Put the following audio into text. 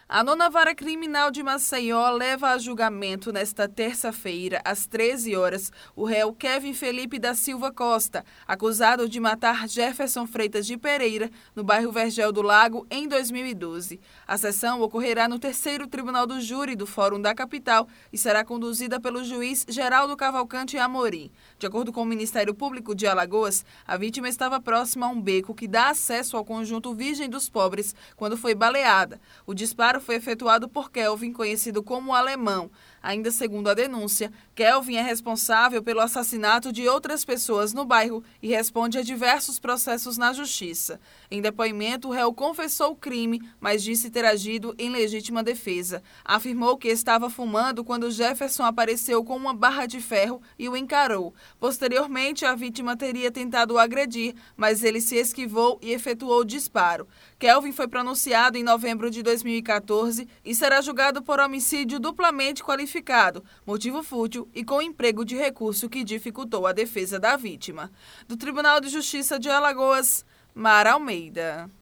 A nona vara criminal de Maceió leva a julgamento nesta terça-feira, às 13 horas, o réu Kevin Felipe da Silva Costa, acusado de matar Jefferson Freitas de Pereira, no bairro Vergel do Lago, em 2012. A sessão ocorrerá no 3º Tribunal do Júri do Fórum da Capital e será conduzida pelo juiz Geraldo Cavalcante Amorim. De acordo com o Ministério Público de Alagoas, a vítima estava próxima a um beco que dá acesso ao conjunto Virgem dos Pobres quando foi baleada. O disparo foi efetuado por Kelvin, conhecido como Alemão. Ainda segundo a denúncia, Kelvin é responsável pelo assassinato de outras pessoas no bairro e responde a diversos processos na justiça. Em depoimento, o réu confessou o crime, mas disse ter agido em legítima defesa. Afirmou que estava fumando quando Jefferson apareceu com uma barra de ferro e o encarou. Posteriormente, a vítima teria tentado o agredir, mas ele se esquivou e efetuou o disparo. Kelvin foi pronunciado em novembro de 2014 e será julgado por homicídio duplamente qualificado, motivo fútil e com emprego de recurso que dificultou a defesa da vítima. Do Tribunal de Justiça de Alagoas, Mara Almeida.